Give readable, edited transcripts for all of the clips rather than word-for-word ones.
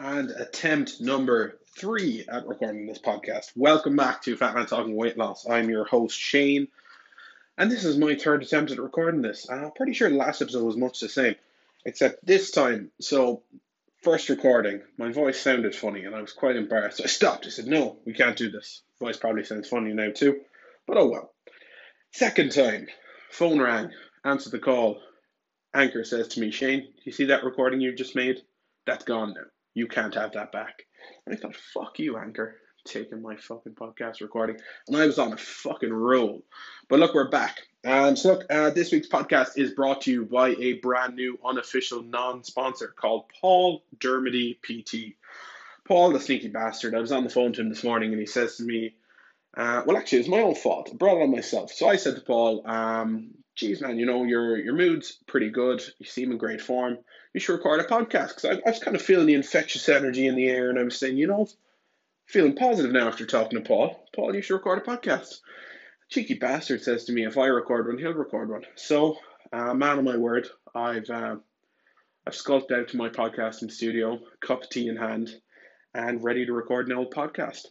and attempt number 3 at recording this podcast. Welcome back to Fat Man Talking Weight Loss. I'm your host, Shane, and this is my third attempt at recording this. I'm pretty sure the last episode was much the same, except this time. So, first recording, my voice sounded funny, and I was quite embarrassed. So I stopped. I said, no, we can't do this. Voice probably sounds funny now, too, but oh well. Second time, phone rang, answered the call. Anchor says to me, Shane, you see that recording you just made? That's gone now. You can't have that back. And I thought, fuck you, Anchor, taking my fucking podcast recording. And I was on a fucking roll. But look, we're back. This week's podcast is brought to you by a brand new unofficial non-sponsor called Paul Dermody PT. Paul, the sneaky bastard, I was on the phone to him this morning and he says to me, well, actually, it was my own fault. I brought it on myself. So I said to Paul, geez, man, your mood's pretty good. You seem in great form. You should record a podcast. Because I was kind of feeling the infectious energy in the air. And I was saying, feeling positive now after talking to Paul. Paul, you should record a podcast. Cheeky bastard says to me, if I record one, he'll record one. So, man of my word, I've skulked out to my podcasting studio, cup of tea in hand, and ready to record an old podcast.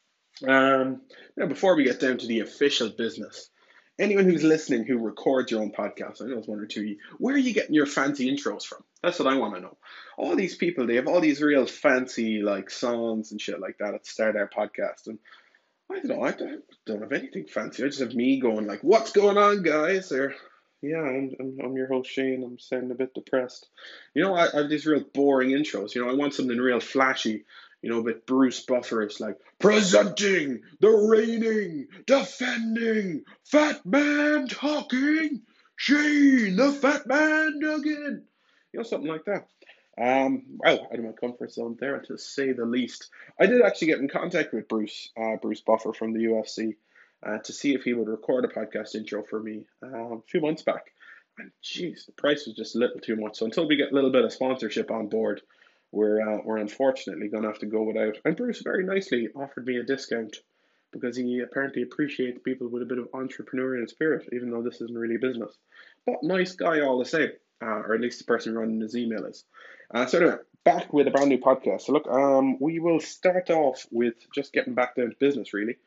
Now, before we get down to the official business, anyone who's listening who records your own podcast, I know it's one or two of you, where are you getting your fancy intros from? That's what I want to know. All these people, they have all these real fancy like songs and shit like that at the start of their podcast, and I don't know, I don't have anything fancy. I just have me going like, "What's going on, guys?" Or, "Yeah, I'm your host Shane. I'm sounding a bit depressed." I have these real boring intros. I want something real flashy. A bit Bruce Buffer. It's like, presenting the reigning, defending, Fat Man Talking, Shane the Fat Man Duggan. Something like that. Well, out of my comfort zone there, to say the least. I did actually get in contact with Bruce Buffer from the UFC, to see if he would record a podcast intro for me a few months back. And geez, the price was just a little too much. So until we get a little bit of sponsorship on board, we're unfortunately going to have to go without. And Bruce very nicely offered me a discount because he apparently appreciates people with a bit of entrepreneurial spirit, even though this isn't really business. But nice guy all the same, or at least the person running his email is. So anyway, back with a brand new podcast. So look, we will start off with just getting back down to business, really.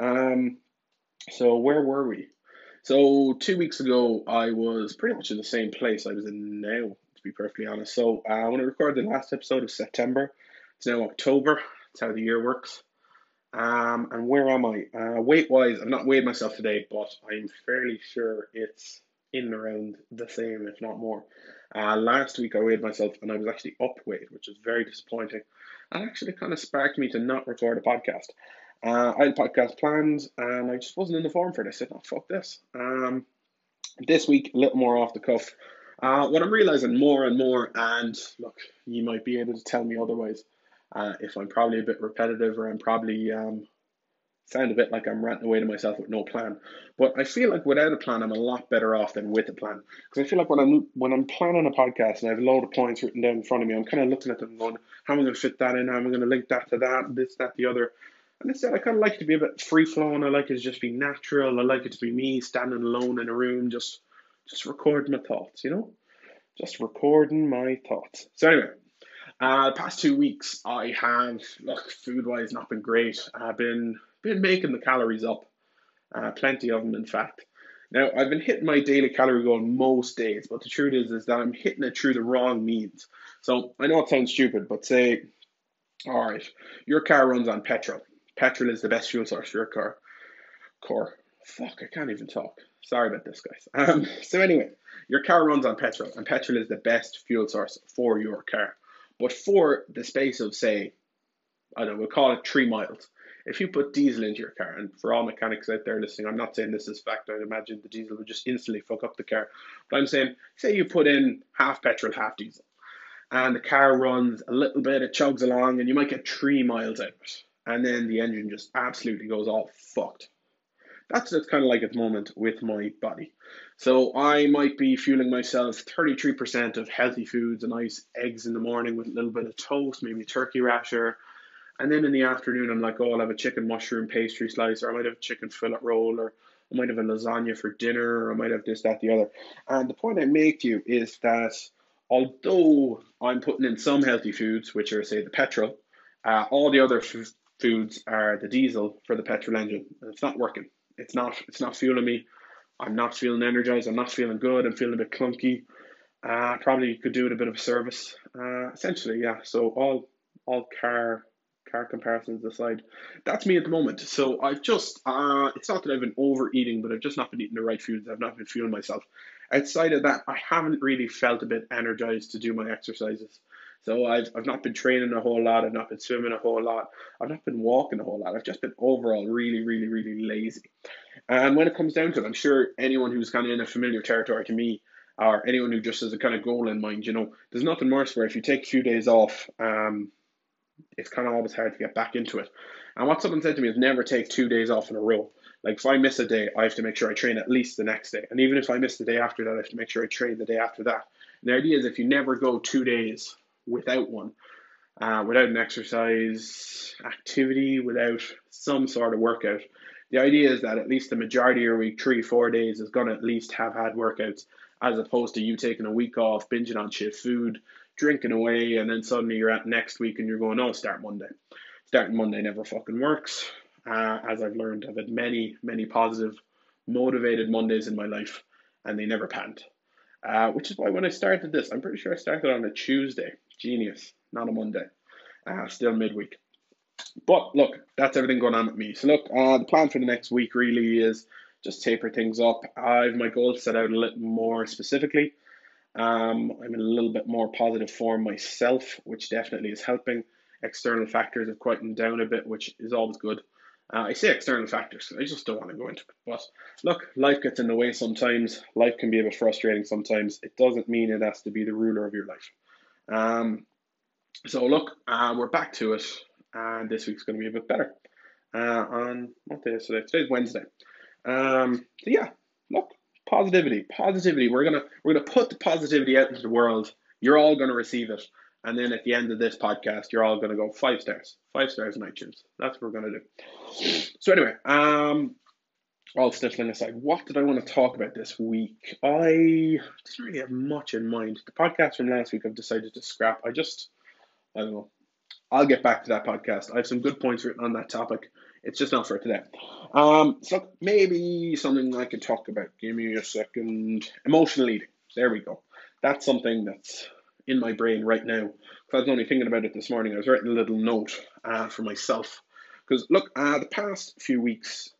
So where were we? So 2 weeks ago, I was pretty much in the same place I was in now, to be perfectly honest. So when I recorded the last episode of September, it's now October. That's how the year works. And where am I? Weight-wise, I've not weighed myself today, but I'm fairly sure it's in and around the same, if not more. Last week I weighed myself and I was actually up weight, which is very disappointing. And actually kind of sparked me to not record a podcast. I had podcast plans and I just wasn't in the form for it. I said, no, fuck this. This week, a little more off the cuff. What I'm realizing more and more, and look, you might be able to tell me otherwise, if I'm probably a bit repetitive or I'm probably sound a bit like I'm ranting away to myself with no plan. But I feel like without a plan, I'm a lot better off than with a plan. Because I feel like when I'm planning a podcast and I have a load of points written down in front of me, I'm kind of looking at them going, how am I going to fit that in? How am I going to link that to that, this, that, the other? And instead, I kind of like it to be a bit free flowing. I like it to just be natural. I like it to be me standing alone in a room, just recording my thoughts, just recording my thoughts. So anyway, the past 2 weeks, I have, look, food-wise, not been great. I've been making the calories up, plenty of them, in fact. Now, I've been hitting my daily calorie goal most days, but the truth is that I'm hitting it through the wrong means. So I know it sounds stupid, but say, all right, your car runs on petrol. Petrol is the best fuel source for your car. Fuck, I can't even talk. Sorry about this, guys. So anyway, your car runs on petrol, and petrol is the best fuel source for your car. But for the space of, say, I don't know, we'll call it 3 miles. If you put diesel into your car, and for all mechanics out there listening, I'm not saying this is fact. I'd imagine the diesel would just instantly fuck up the car. But I'm saying, say you put in half petrol, half diesel, and the car runs a little bit, it chugs along, and you might get 3 miles out of it. And then the engine just absolutely goes all fucked. That's kind of like at the moment with my body. So I might be fueling myself 33% of healthy foods, a nice eggs in the morning with a little bit of toast, maybe a turkey rasher. And then in the afternoon, I'm like, oh, I'll have a chicken mushroom pastry slice, or I might have a chicken fillet roll, or I might have a lasagna for dinner, or I might have this, that, the other. And the point I make to you is that although I'm putting in some healthy foods, which are, say, the petrol, all the other foods are the diesel for the petrol engine, and it's not working. It's not fueling me. I'm not feeling energized. I'm not feeling good. I'm feeling a bit clunky. Probably could do it a bit of a service. Essentially, yeah. So all car comparisons aside, that's me at the moment. So I've just it's not that I've been overeating, but I've just not been eating the right foods. I've not been fueling myself. Outside of that, I haven't really felt a bit energized to do my exercises. So I've not been training a whole lot. I've not been swimming a whole lot. I've not been walking a whole lot. I've just been overall really, really, really lazy. And when it comes down to it, I'm sure anyone who's kind of in a familiar territory to me, or anyone who just has a kind of goal in mind, there's nothing worse where if you take a few days off, it's kind of always hard to get back into it. And what someone said to me is never take 2 days off in a row. Like if I miss a day, I have to make sure I train at least the next day. And even if I miss the day after that, I have to make sure I train the day after that. And the idea is if you never go 2 days without one, without an exercise activity, without some sort of workout, the idea is that at least the majority of your week, 3, 4 days, is going to at least have had workouts, as opposed to you taking a week off, binging on shit food, drinking away, and then suddenly you're at next week and you're going, oh, start Monday. Starting Monday never fucking works. As I've learned, I've had many, many positive, motivated Mondays in my life, and they never panned. Which is why when I started this, I'm pretty sure I started on a Tuesday. Genius, not a Monday. Still midweek. But look, that's everything going on with me. So look, the plan for the next week really is just taper things up. I've my goals set out a little more specifically. I'm in a little bit more positive form myself, which definitely is helping. External factors have quietened down a bit, which is always good. I say external factors, I just don't want to go into it. But look, life gets in the way sometimes. Life can be a bit frustrating sometimes. It doesn't mean it has to be the ruler of your life. Um, so look, we're back to it, and this week's going to be a bit better. On what day is today? Today's Wednesday. So yeah, look, positivity, positivity. We're gonna put the positivity out into the world. You're all gonna receive it, and then at the end of this podcast, you're all gonna go 5 stars, 5 stars in iTunes. That's what we're gonna do. So anyway, all sniffling aside, what did I want to talk about this week? I didn't really have much in mind. The podcast from last week I've decided to scrap. I don't know. I'll get back to that podcast. I have some good points written on that topic. It's just not for today. So maybe something I could talk about. Give me a second. Emotional eating. There we go. That's something that's in my brain right now. Because I was only thinking about it this morning. I was writing a little note for myself. Because look, the past few weeks,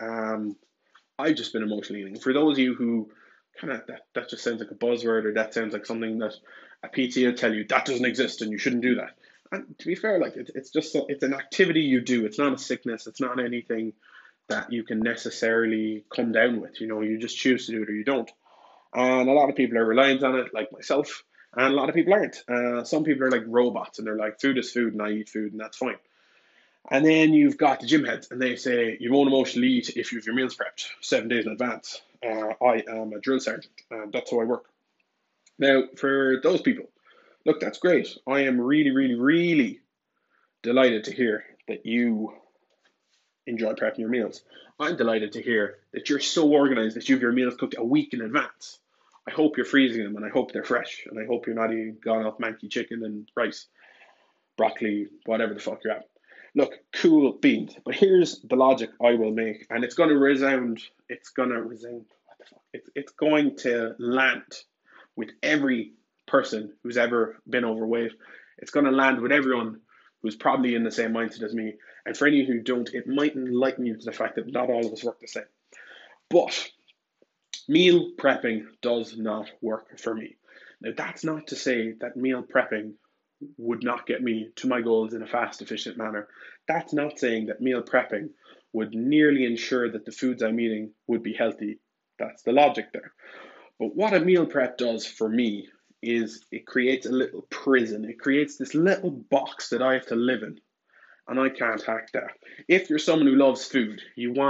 I've just been emotional eating. For those of you who kind of that just sounds like a buzzword, or that sounds like something that a PT will tell you that doesn't exist and you shouldn't do that. And to be fair, like it's just it's an activity you do. It's not a sickness. It's not anything that you can necessarily come down with. You just choose to do it or you don't. And a lot of people are reliant on it, like myself, and a lot of people aren't. Some people are like robots, and they're like, food is food, and I eat food, and that's fine. And then you've got the gym heads, and they say you won't emotionally eat if you have your meals prepped 7 days in advance. I am a drill sergeant, and that's how I work. Now, for those people, look, that's great. I am really, really, really delighted to hear that you enjoy prepping your meals. I'm delighted to hear that you're so organized that you have your meals cooked a week in advance. I hope you're freezing them, and I hope they're fresh, and I hope you're not eating gone off manky chicken and rice, broccoli, whatever the fuck you're at. Look, cool beans. But here's the logic I will make, and it's going to resound. It's going to resound. What the fuck? It's going to land with every person who's ever been overweight. It's going to land with everyone who's probably in the same mindset as me. And for any who don't, it might enlighten you to the fact that not all of us work the same. But meal prepping does not work for me. Now, that's not to say that meal prepping would not get me to my goals in a fast, efficient manner. That's not saying that meal prepping would nearly ensure that the foods I'm eating would be healthy. That's the logic there. But what a meal prep does for me is it creates a little prison. It creates this little box that I have to live in, and I can't hack that. If you're someone who loves food,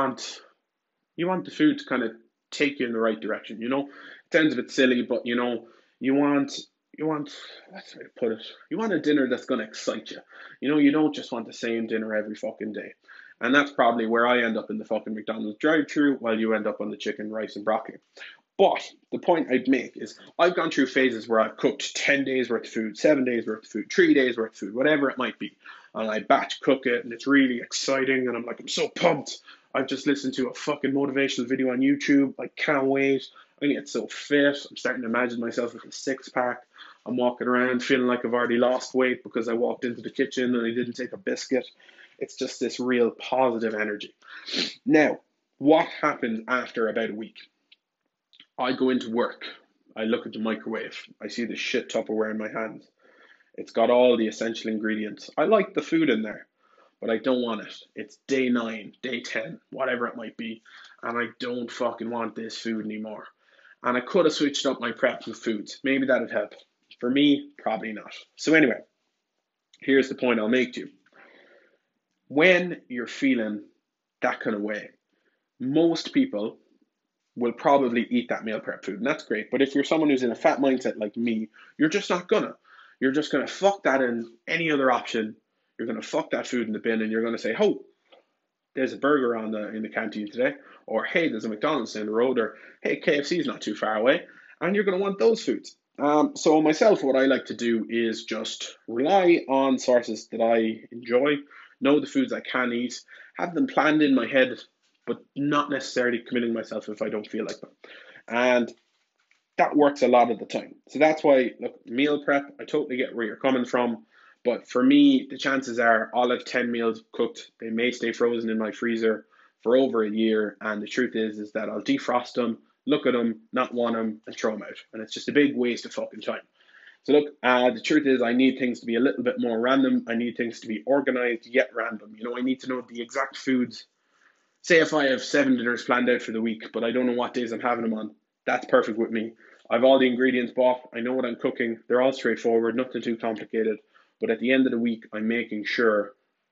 you want the food to kind of take you in the right direction. It sounds a bit silly, but you want let's try to put it. You want a dinner that's going to excite you. You don't just want the same dinner every fucking day. And that's probably where I end up in the fucking McDonald's drive-thru, while you end up on the chicken, rice, and broccoli. But the point I'd make is I've gone through phases where I've cooked 10 days worth of food, 7 days worth of food, 3 days worth of food, whatever it might be. And I batch cook it and it's really exciting. And I'm like, I'm so pumped. I've just listened to a fucking motivational video on YouTube. I can't wait. I get so fit. I'm starting to imagine myself with a six pack. I'm walking around feeling like I've already lost weight because I walked into the kitchen and I didn't take a biscuit. It's just this real positive energy. Now, what happens after about a week? I go into work. I look at the microwave. I see the shit Tupperware in my hands. It's got all the essential ingredients. I like the food in there, but I don't want it. It's day 9, day 10, whatever it might be, and I don't fucking want this food anymore. And I could have switched up my prep with foods. Maybe that'd help. For me, probably not. So anyway, here's the point I'll make to you. When you're feeling that kind of way, most people will probably eat that meal prep food, and that's great. But if you're someone who's in a fat mindset like me, you're just not gonna. You're just gonna fuck that in any other option. You're gonna fuck that food in the bin, and you're gonna say, "Oh, there's a burger on in the canteen today," or "Hey, there's a McDonald's down the road," or "Hey, KFC's not too far away," and you're gonna want those foods. So myself, what I like to do is just rely on sources that I enjoy, know the foods I can eat, have them planned in my head, but not necessarily committing myself if I don't feel like them. And that works a lot of the time. So that's why, look, meal prep, I totally get where you're coming from. But for me, the chances are I'll have 10 meals cooked. They may stay frozen in my freezer for over a year. And the truth is that I'll defrost them, look at them, not want them, and throw them out. And it's just a big waste of fucking time. So look, the truth is I need things to be a little bit more random. I need things to be organized yet random. I need to know the exact foods. Say if I have 7 dinners planned out for the week, but I don't know what days I'm having them on, that's perfect with me. I've all the ingredients bought. I know what I'm cooking. They're all straightforward, nothing too complicated. But at the end of the week, I'm making sure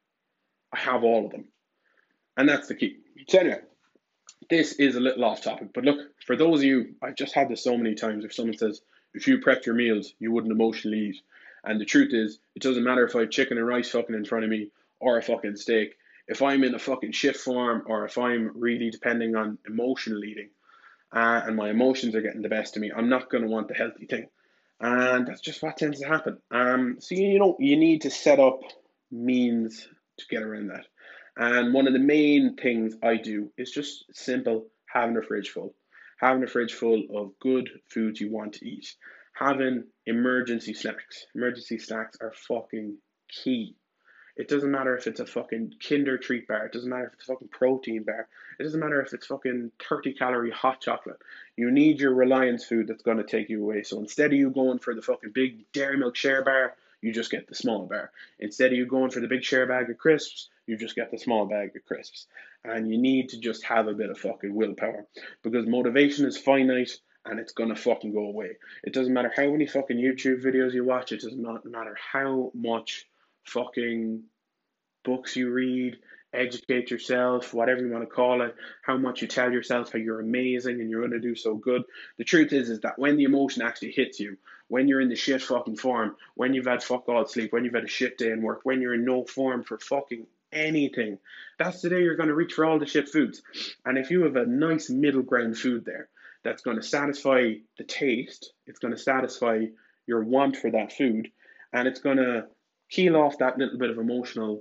I have all of them. And that's the key. So anyway, this is a little off topic. But look, for those of you, I've just had this so many times. If someone says, if you prepped your meals, you wouldn't emotionally eat. And the truth is, it doesn't matter if I have chicken and rice fucking in front of me or a fucking steak. If I'm in a fucking shit form or if I'm really depending on emotional eating and my emotions are getting the best of me, I'm not going to want the healthy thing. And that's just what tends to happen. So you need to set up means to get around that. And one of the main things I do is just simple: having a fridge full, having a fridge full of good foods you want to eat, having emergency snacks. Emergency snacks are fucking key. It doesn't matter if it's a fucking Kinder treat bar. It doesn't matter if it's a fucking protein bar. It doesn't matter if it's fucking 30-calorie hot chocolate. You need your Reliance food that's going to take you away. So instead of you going for the fucking big Dairy Milk share bar, you just get the small bar. Instead of you going for the big share bag of crisps, you just get the small bag of crisps. And you need to just have a bit of fucking willpower. Because motivation is finite and it's going to fucking go away. It doesn't matter how many fucking YouTube videos you watch. It does not matter how much fucking books you read, educate yourself, whatever you want to call it, how much you tell yourself how you're amazing and you're going to do so good. The truth is that when the emotion actually hits you, when you're in the shit fucking form, when you've had fuck all sleep, when you've had a shit day in work, when you're in no form for fucking anything, that's the day you're going to reach for all the shit foods. And if you have a nice middle ground food there that's going to satisfy the taste, it's going to satisfy your want for that food, and it's going to keel off that little bit of emotional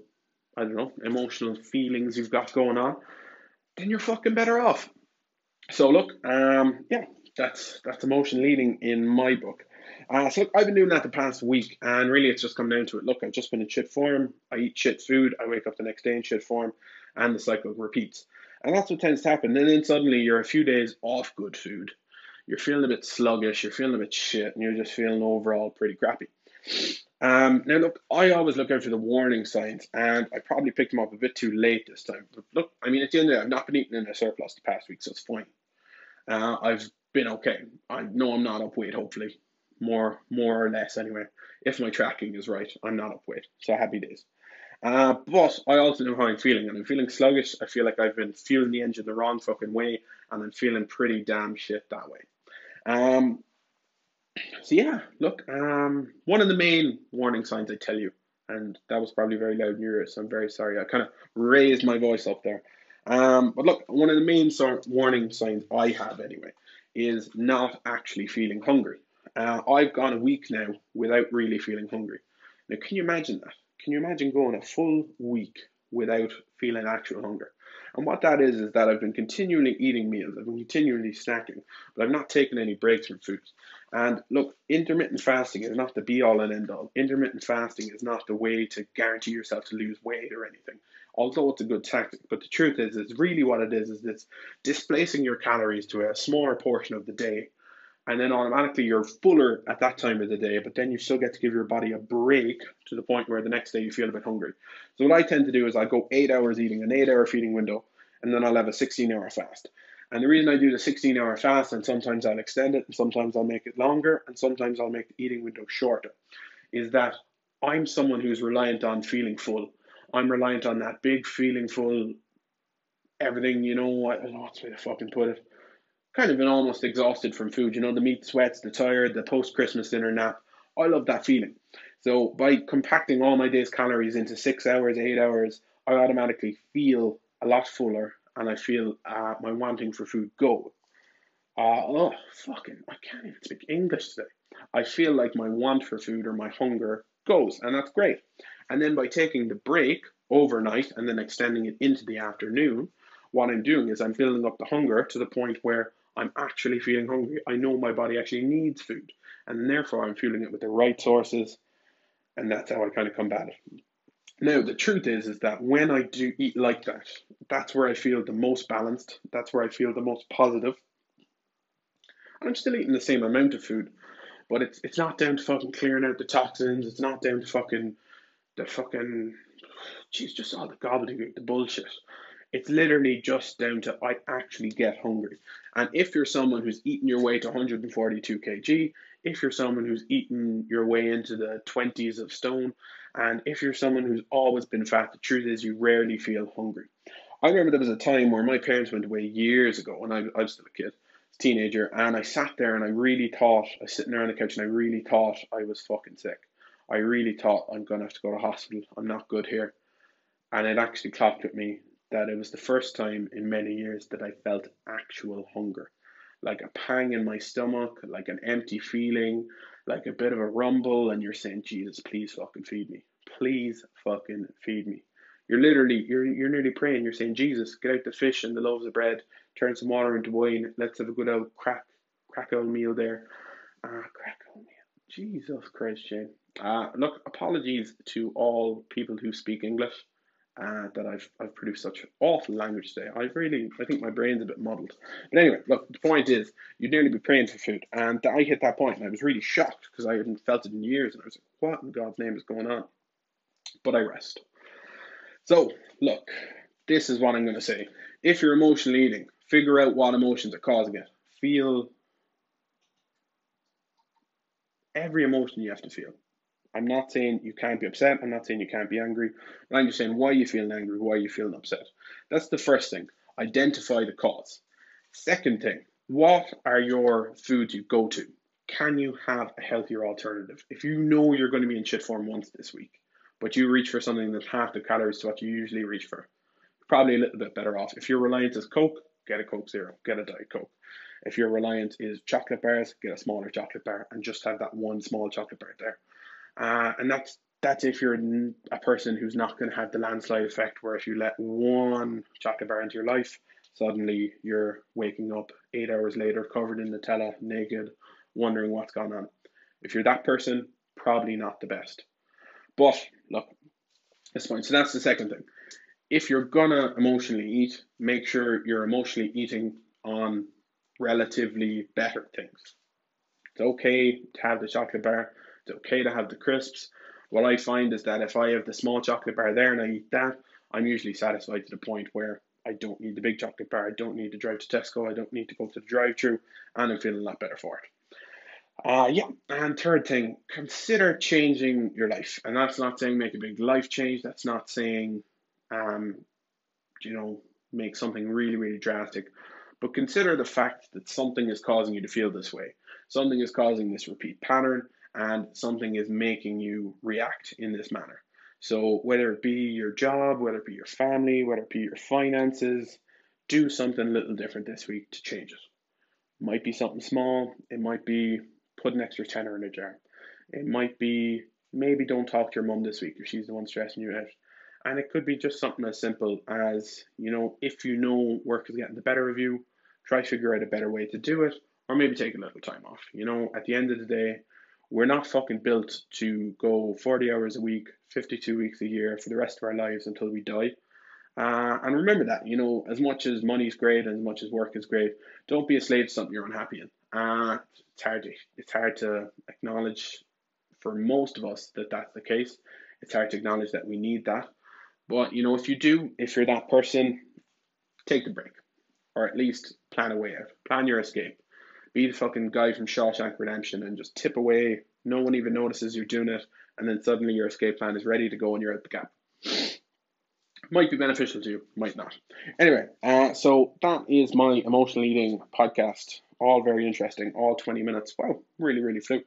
feelings you've got going on, then you're fucking better off. So look, yeah, that's emotion leading in my book. So look, I've been doing that the past week, and really it's just come down to it. Look, I've just been in shit form. I eat shit food. I wake up the next day in shit form, and the cycle repeats. And that's what tends to happen. And then suddenly you're a few days off good food. You're feeling a bit sluggish. You're feeling a bit shit, and you're just feeling overall pretty crappy. Now look, I always look out for the warning signs, and I probably picked them up a bit too late this time. But look, I mean, at the end of the day, I've not been eating in a surplus the past week, so it's fine. I've been okay. I know I'm not up weight, hopefully, more or less anyway. If my tracking is right, I'm not up weight, so happy days. But I also know how I'm feeling, and I'm feeling sluggish. I feel like I've been fueling the engine the wrong fucking way, and I'm feeling pretty damn shit that way. Um, so yeah, look, one of the main warning signs I tell you, and that was probably very loud in your ears, so I'm very sorry. I kind of raised my voice up there. But look, one of the main warning signs I have anyway is not actually feeling hungry. I've gone a week now without really feeling hungry. Now, can you imagine that? Can you imagine going a full week without feeling actual hunger? And what that is that I've been continually eating meals, I've been continually snacking, but I've not taken any breaks from food. And look, intermittent fasting is not the be all and end all. Intermittent fasting is not the way to guarantee yourself to lose weight or anything, although it's a good tactic. But the truth is really what it is it's displacing your calories to a smaller portion of the day, and then automatically you're fuller at that time of the day, but then you still get to give your body a break to the point where the next day you feel a bit hungry. So what I tend to do is I go 8 hours eating, an 8 hour feeding window, and then I'll have a 16-hour fast. And the reason I do the 16-hour fast, and sometimes I'll extend it, and sometimes I'll make it longer, and sometimes I'll make the eating window shorter, is that I'm someone who's reliant on feeling full. I'm reliant on that big feeling full, everything, I don't know what's the way to fucking put it, kind of been almost exhausted from food. The meat sweats, the tired, the post Christmas dinner nap. I love that feeling. So by compacting all my day's calories into 6 hours, 8 hours, I automatically feel a lot fuller, and I feel my wanting for food go. I can't even speak English today. I feel like my want for food or my hunger goes, and that's great. And then by taking the break overnight and then extending it into the afternoon, what I'm doing is I'm filling up the hunger to the point where I'm actually feeling hungry. I know my body actually needs food, and therefore I'm fueling it with the right sources, and that's how I kind of combat it. Now, the truth is that when I do eat like that, that's where I feel the most balanced. That's where I feel the most positive. And I'm still eating the same amount of food, but it's not down to fucking clearing out the toxins. It's not down to the fucking, geez, just all the gobbledygook, the bullshit. It's literally just down to I actually get hungry. And if you're someone who's eating your way to 142 kg, if you're someone who's eaten your way into the 20s of stone, and if you're someone who's always been fat, the truth is you rarely feel hungry. I remember there was a time where my parents went away years ago, and I was still a kid, teenager, and I sat there and I really thought, I was sitting there on the couch and I really thought I was fucking sick. I really thought I'm going to have to go to hospital. I'm not good here. And it actually clocked with me that it was the first time in many years that I felt actual hunger. Like a pang in my stomach, like an empty feeling, like a bit of a rumble, and you're saying, Jesus, please fucking feed me. Please fucking feed me. You're nearly praying, you're saying, Jesus, get out the fish and the loaves of bread, turn some water into wine, let's have a good old crack old meal there. Crack old meal. Jesus Christ, Shane. Look, apologies to all people who speak English that I've produced such awful language today. I think my brain's a bit muddled. But anyway, look, the point is, you'd nearly be praying for food, and I hit that point, and I was really shocked because I hadn't felt it in years, and I was like, what in God's name is going on? But I rest. So, look, this is what I'm going to say. If you're emotionally eating, figure out what emotions are causing it. Feel every emotion you have to feel. I'm not saying you can't be upset. I'm not saying you can't be angry. But I'm just saying why are you feeling angry? Why are you feeling upset? That's the first thing. Identify the cause. Second thing, what are your foods you go to? Can you have a healthier alternative? If you know you're going to be in shit form once this week, but you reach for something that's half the calories to what you usually reach for, you're probably a little bit better off. If your reliance is Coke, get a Coke Zero, get a Diet Coke. If your reliance is chocolate bars, get a smaller chocolate bar and just have that one small chocolate bar there. And that's if you're a person who's not going to have the landslide effect, where if you let one chocolate bar into your life, suddenly you're waking up 8 hours later covered in Nutella, naked, wondering what's gone on. If you're that person, probably not the best. But look, that's fine. So that's the second thing. If you're gonna emotionally eat, make sure you're emotionally eating on relatively better things. It's okay to have the chocolate bar. It's okay to have the crisps. What I find is that if I have the small chocolate bar there and I eat that, I'm usually satisfied to the point where I don't need the big chocolate bar. I don't need to drive to Tesco. I don't need to go to the drive-thru, and I'm feeling a lot better for it. Yeah. And third thing, consider changing your life. And that's not saying make a big life change. That's not saying, um, you know, make something really, really drastic. But consider the fact that something is causing you to feel this way. Something is causing this repeat pattern, and something is making you react in this manner. So whether it be your job, whether it be your family, whether it be your finances, do something a little different this week to change it. Might be something small. It might be put an extra tenner in a jar. It might be maybe don't talk to your mum this week if she's the one stressing you out. And it could be just something as simple as, if you know work is getting the better of you, try to figure out a better way to do it, or maybe take a little time off. At the end of the day, we're not fucking built to go 40 hours a week, 52 weeks a year for the rest of our lives until we die. And remember that, as much as money's great and as much as work is great, don't be a slave to something you're unhappy in. It's hard to acknowledge for most of us that that's the case. It's hard to acknowledge that we need that. But, if you're that person, take the break. Or at least plan a way out. Plan your escape. Be the fucking guy from Shawshank Redemption and just tip away. No one even notices you're doing it. And then suddenly your escape plan is ready to go and you're at the gap. Might be beneficial to you, might not. Anyway, so that is my emotional eating podcast. All very interesting. All 20 minutes. Wow, really, really flew.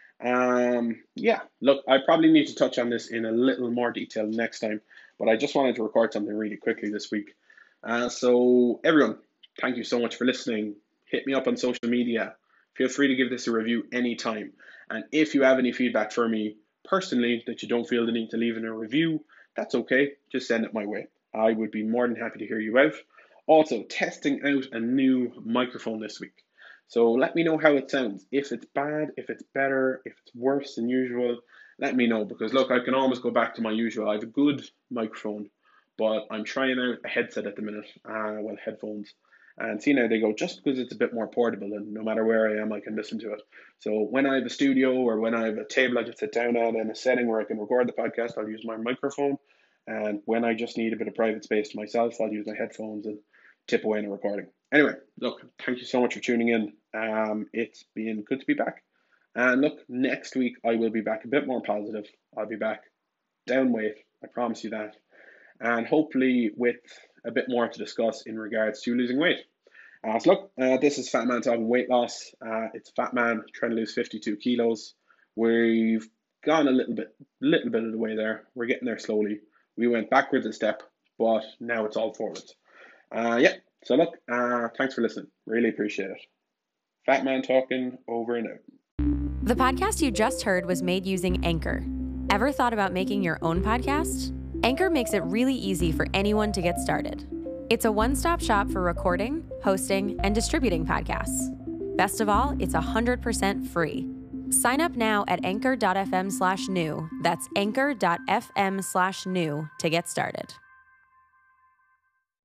Look, I probably need to touch on this in a little more detail next time, but I just wanted to record something really quickly this week. So everyone, thank you so much for listening. Hit me up on social media. Feel free to give this a review anytime. And if you have any feedback for me personally that you don't feel the need to leave in a review, that's okay. Just send it my way. I would be more than happy to hear you out. Also, testing out a new microphone this week. So let me know how it sounds. If it's bad, if it's better, if it's worse than usual, let me know. Because look, I can always go back to my usual. I have a good microphone, but I'm trying out a headset at the minute, headphones, and seeing how they go, just because it's a bit more portable and no matter where I am, I can listen to it. So when I have a studio or when I have a table I can sit down at and a setting where I can record the podcast, I'll use my microphone. And when I just need a bit of private space to myself, I'll use my headphones and tip away in a recording. Anyway, look, thank you so much for tuning in. It's been good to be back. And look, next week I will be back a bit more positive. I'll be back down weight. I promise you that. And hopefully with a bit more to discuss in regards to losing weight. This is Fat Man talking weight loss. It's Fat Man trying to lose 52 kilos. We've gone a little bit of the way there. We're getting there slowly. We went backwards a step, but now it's all forwards. So look, thanks for listening. Really appreciate it. Fat Man talking over and out. The podcast you just heard was made using Anchor. Ever thought about making your own podcast? Anchor makes it really easy for anyone to get started. It's a one-stop shop for recording, hosting, and distributing podcasts. Best of all, it's 100% free. Sign up now at anchor.fm/new. That's anchor.fm/new to get started.